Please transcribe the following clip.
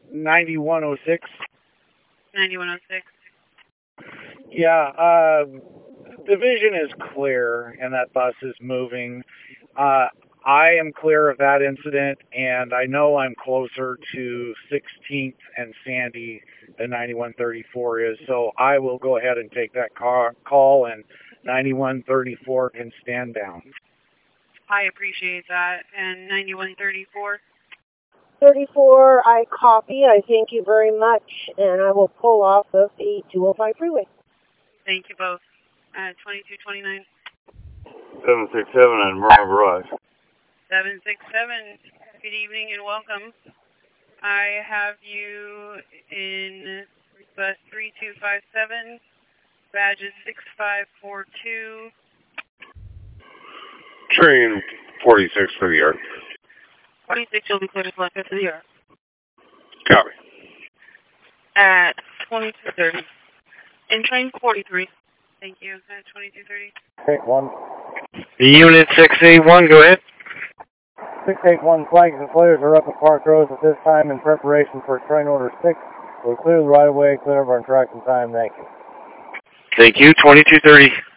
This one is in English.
9106. 9106. Yeah, the vision is clear and that bus is moving. I am clear of that incident, and I know I'm closer to 16th and Sandy than 9134 is, so I will go ahead and take that call, and 9134 can stand down. I appreciate that. And 9134? 34, I copy. I thank you very much, and I will pull off of the 205 freeway. Thank you both. 2229. 767 on Myrna Garage. 767. Good evening and welcome. I have you in bus 3257, badges 6542. Train 46 for the yard. 46 will be clear to select for the yard. Copy. At 2230. In train 43. Thank you. At 2230. 681. Unit 681, go ahead. 681 flags and flares are up at Park Rose at this time in preparation for train order 6. We'll clear the right of way, clear of our tracking time. Thank you. Thank you, 2230.